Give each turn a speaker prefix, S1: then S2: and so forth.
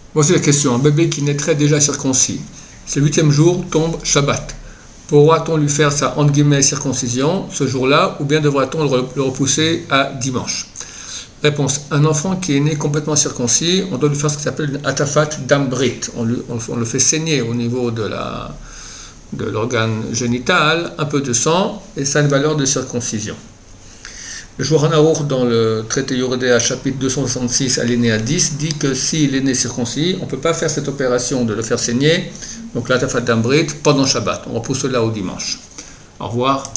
S1: Voici la question. Un bébé qui naîtrait déjà circoncis. C'est le 8e jour, tombe Shabbat. Pourra-t-on lui faire sa entre guillemets circoncision ce jour-là ou bien devra-t-on le repousser à dimanche? Réponse. Un enfant qui est né complètement circoncis, on doit lui faire ce qui s'appelle une atafat d'ambrit. On le fait saigner au niveau de l'organe génital, un peu de sang, et ça a une valeur de circoncision. Le Shulchan Aruch, dans le traité Yoredea, chapitre 266, alinéa 10, dit que s'il est né circoncis, on ne peut pas faire cette opération de le faire saigner, donc l'atafat d'ambrit, pendant Shabbat. On repousse cela au dimanche. Au revoir.